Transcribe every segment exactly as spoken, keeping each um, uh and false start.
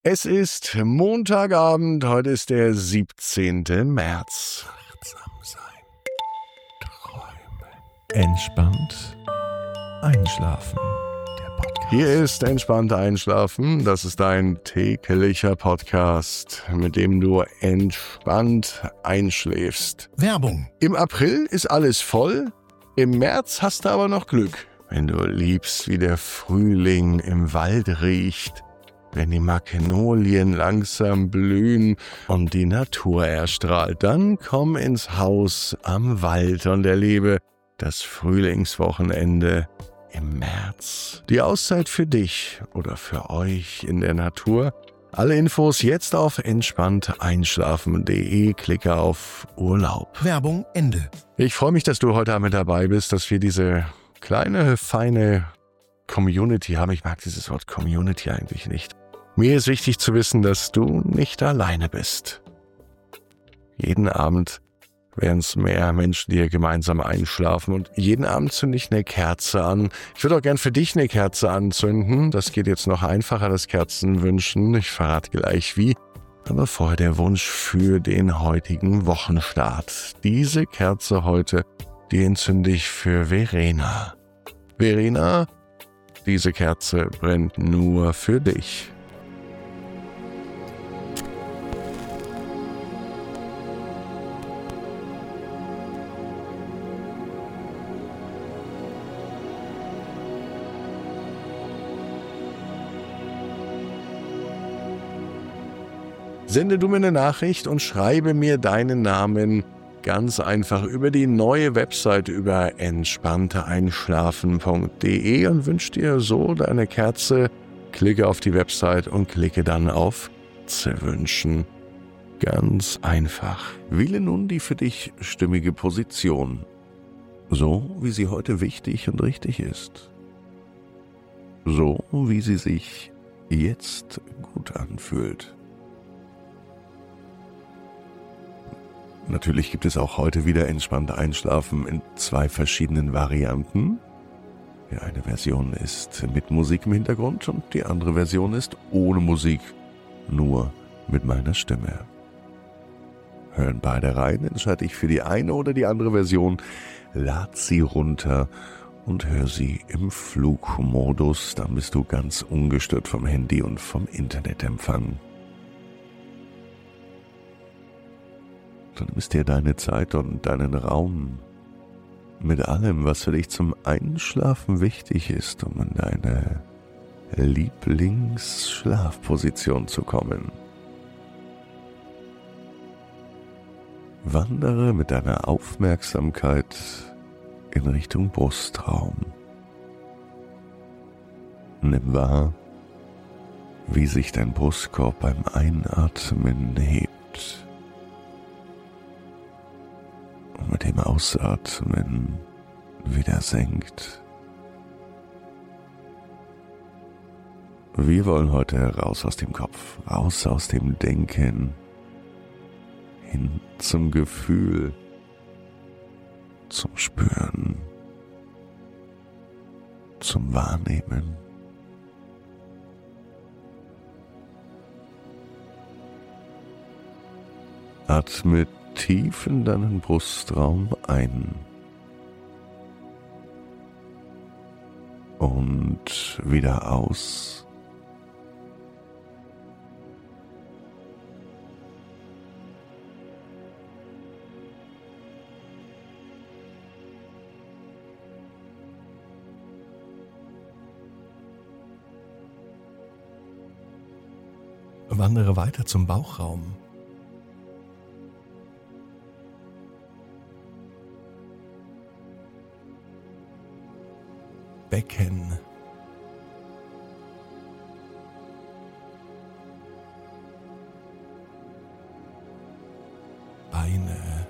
Es ist Montagabend, heute ist der siebzehnten März. Achtsam sein, träumen, entspannt einschlafen. Der Podcast. Hier ist Entspannt Einschlafen. Das ist dein täglicher Podcast, mit dem du entspannt einschläfst. Werbung. Im April ist alles voll, im März hast du aber noch Glück. Wenn du liebst, wie der Frühling im Wald riecht, wenn die Magnolien langsam blühen und die Natur erstrahlt, dann komm ins Haus am Wald und erlebe das Frühlingswochenende im März. Die Auszeit für dich oder für euch in der Natur. Alle Infos jetzt auf entspannt einschlafen punkt de. Klicke auf Urlaub. Werbung Ende. Ich freue mich, dass du heute mit dabei bist, dass wir diese kleine, feine Community haben. Ich mag dieses Wort Community eigentlich nicht. Mir ist wichtig zu wissen, dass du nicht alleine bist. Jeden Abend werden es mehr Menschen, die hier gemeinsam einschlafen. Und jeden Abend zünde ich eine Kerze an. Ich würde auch gern für dich eine Kerze anzünden. Das geht jetzt noch einfacher, das Kerzenwünschen. Ich verrate gleich wie. Aber vorher der Wunsch für den heutigen Wochenstart. Diese Kerze heute, die entzünde ich für Verena. Verena, diese Kerze brennt nur für dich. Sende du mir eine Nachricht und schreibe mir deinen Namen ganz einfach über die neue Website über entspannt einschlafen punkt de und wünsch dir so deine Kerze. Klicke auf die Website und klicke dann auf Zu wünschen. Ganz einfach. Wähle nun die für dich stimmige Position, so wie sie heute wichtig und richtig ist. So wie sie sich jetzt gut anfühlt. Natürlich gibt es auch heute wieder entspannt Einschlafen in zwei verschiedenen Varianten. Die eine Version ist mit Musik im Hintergrund und die andere Version ist ohne Musik, nur mit meiner Stimme. Hören beide rein, entscheide ich für die eine oder die andere Version, lad sie runter und hör sie im Flugmodus, dann bist du ganz ungestört vom Handy und vom Internetempfang. Dann nimmst dir deine Zeit und deinen Raum mit allem, was für dich zum Einschlafen wichtig ist, um in deine Lieblingsschlafposition zu kommen. Wandere mit deiner Aufmerksamkeit in Richtung Brustraum. Nimm wahr, wie sich dein Brustkorb beim Einatmen hebt. Und mit dem Ausatmen wieder senkt. Wir wollen heute raus aus dem Kopf, raus aus dem Denken, hin zum Gefühl, zum Spüren, zum Wahrnehmen. Atme tief in deinen Brustraum ein und wieder aus. Wandere weiter zum Bauchraum. Becken. Beine.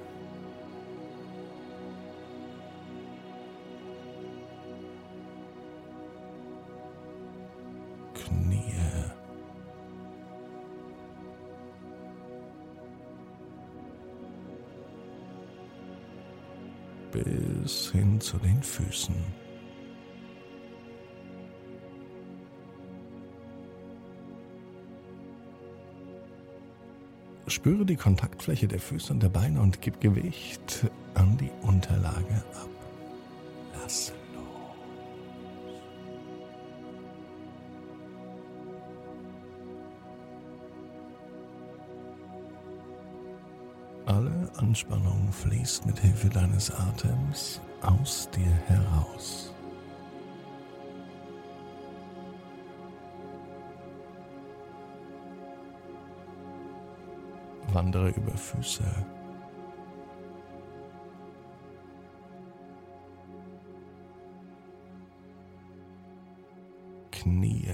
Knie. Bis hin zu den Füßen. Spüre die Kontaktfläche der Füße und der Beine und gib Gewicht an die Unterlage ab. Lass los. Alle Anspannung fließt mit Hilfe deines Atems aus dir heraus. Wandere über Füße, Knie,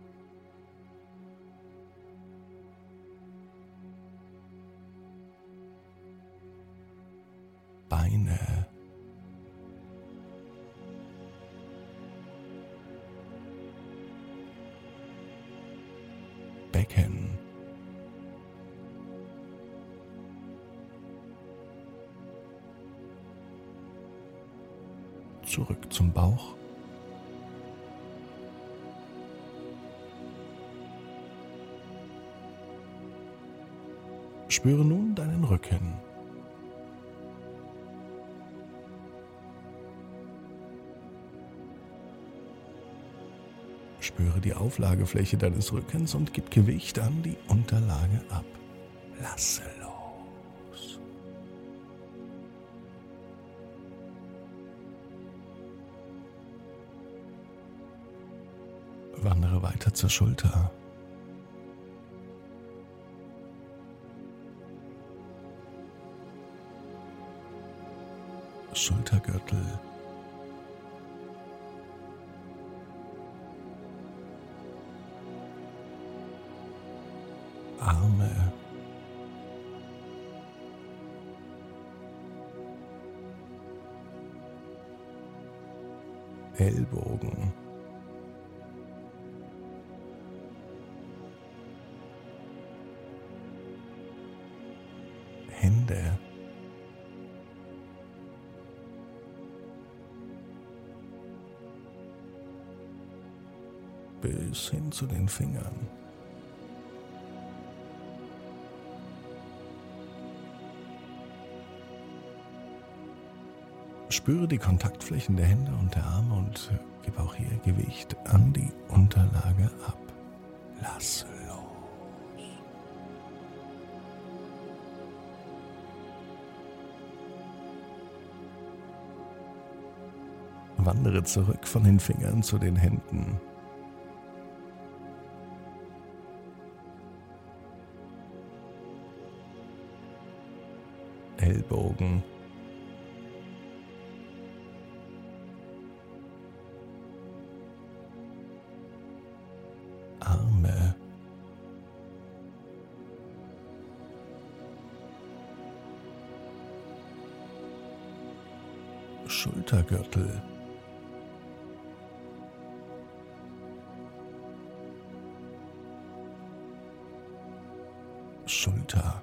Beine, Becken, zurück zum Bauch, spüre nun deinen Rücken. Spüre die Auflagefläche deines Rückens und gib Gewicht an die Unterlage ab. Lasse los. Wandere weiter zur Schulter. Schultergürtel. Arme. Ellbogen. Hände. Bis hin zu den Fingern. Spüre die Kontaktflächen der Hände und der Arme und gib auch hier Gewicht an die Unterlage ab. Lass los. Wandere zurück von den Fingern zu den Händen. Ellbogen. Arme. Schultergürtel. Schulter.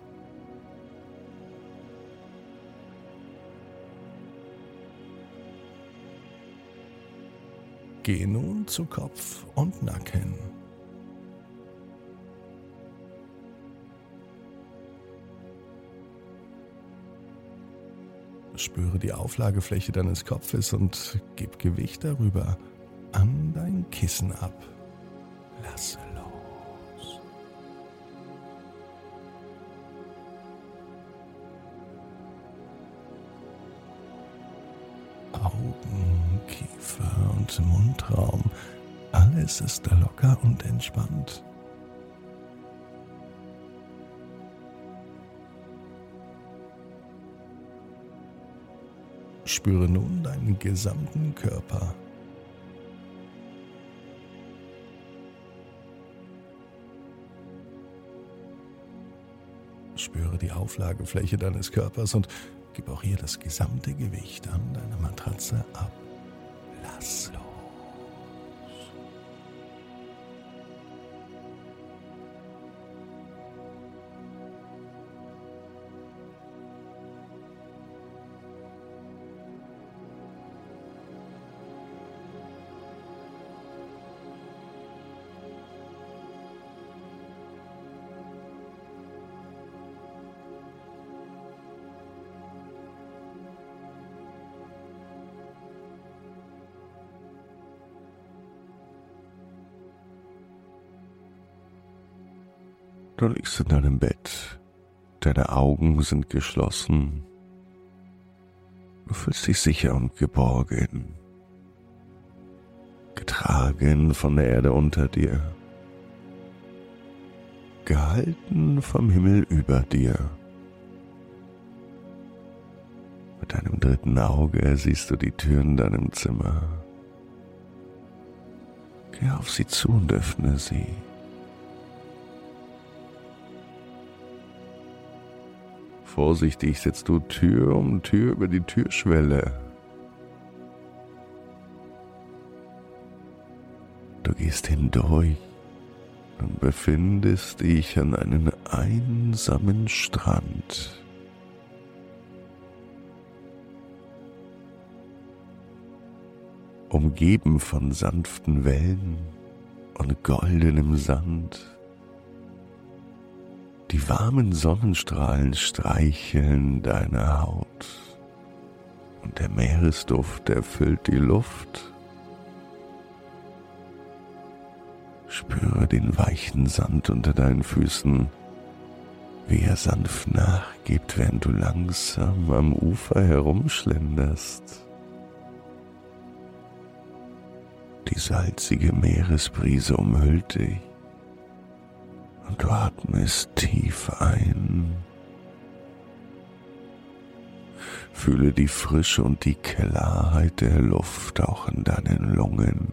Gehe nun zu Kopf und Nacken. Spüre die Auflagefläche deines Kopfes und gib Gewicht darüber an dein Kissen ab. Lasse los. Augen, Kiefer und Mundraum, alles ist locker und entspannt. Spüre nun deinen gesamten Körper. Spüre die Auflagefläche deines Körpers und gib auch hier das gesamte Gewicht an deiner Matratze ab. Lass los. Du liegst in deinem Bett, deine Augen sind geschlossen. Du fühlst dich sicher und geborgen, getragen von der Erde unter dir, gehalten vom Himmel über dir. Mit deinem dritten Auge siehst du die Tür in deinem Zimmer. Geh auf sie zu und öffne sie. Vorsichtig setzt du Tür um Tür über die Türschwelle. Du gehst hindurch und befindest dich an einem einsamen Strand. Umgeben von sanften Wellen und goldenem Sand. Die warmen Sonnenstrahlen streicheln deine Haut und der Meeresduft erfüllt die Luft. Spüre den weichen Sand unter deinen Füßen, wie er sanft nachgibt, während du langsam am Ufer herumschlenderst. Die salzige Meeresbrise umhüllt dich. Und du atmest tief ein. Fühle die Frische und die Klarheit der Luft auch in deinen Lungen.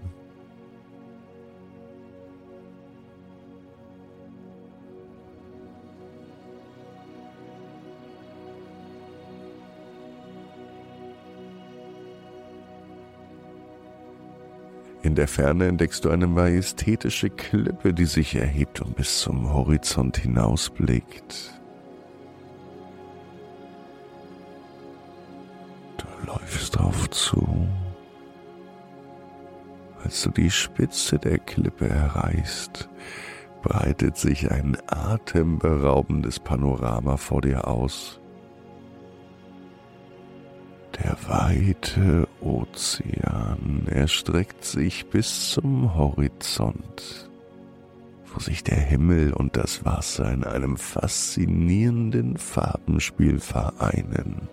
In der Ferne entdeckst du eine majestätische Klippe, die sich erhebt und bis zum Horizont hinausblickt. Du läufst drauf zu. Als du die Spitze der Klippe erreichst, breitet sich ein atemberaubendes Panorama vor dir aus. Der weite Ozean erstreckt sich bis zum Horizont, wo sich der Himmel und das Wasser in einem faszinierenden Farbenspiel vereinen.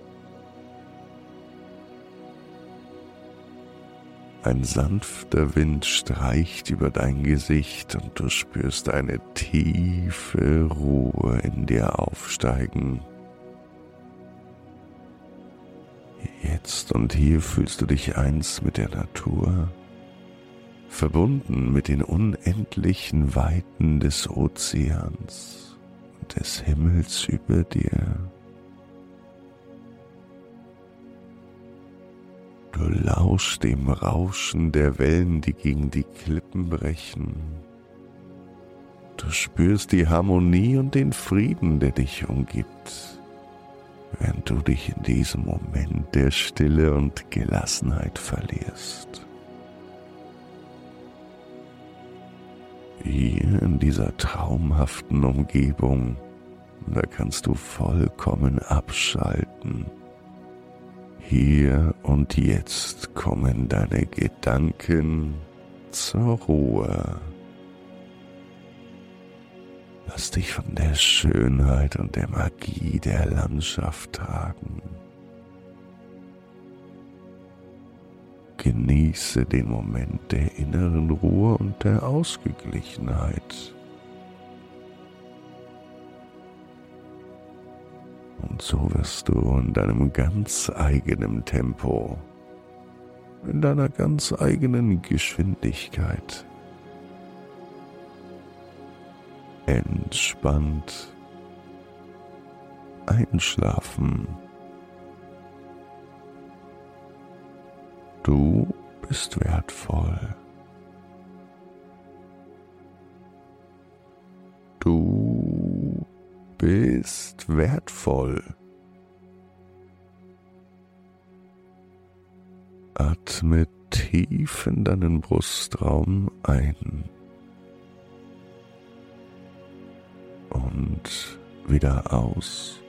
Ein sanfter Wind streicht über dein Gesicht und du spürst eine tiefe Ruhe in dir aufsteigen. Jetzt und hier fühlst du dich eins mit der Natur, verbunden mit den unendlichen Weiten des Ozeans und des Himmels über dir. Du lauschst dem Rauschen der Wellen, die gegen die Klippen brechen. Du spürst die Harmonie und den Frieden, der dich umgibt, während du dich in diesem Moment der Stille und Gelassenheit verlierst. Hier in dieser traumhaften Umgebung, da kannst du vollkommen abschalten. Hier und jetzt kommen deine Gedanken zur Ruhe. Lass dich von der Schönheit und der Magie der Landschaft tragen. Genieße den Moment der inneren Ruhe und der Ausgeglichenheit. Und so wirst du in deinem ganz eigenen Tempo, in deiner ganz eigenen Geschwindigkeit entspannt einschlafen. Du bist wertvoll. Du bist wertvoll. Atme tief in deinen Brustraum ein und wieder aus.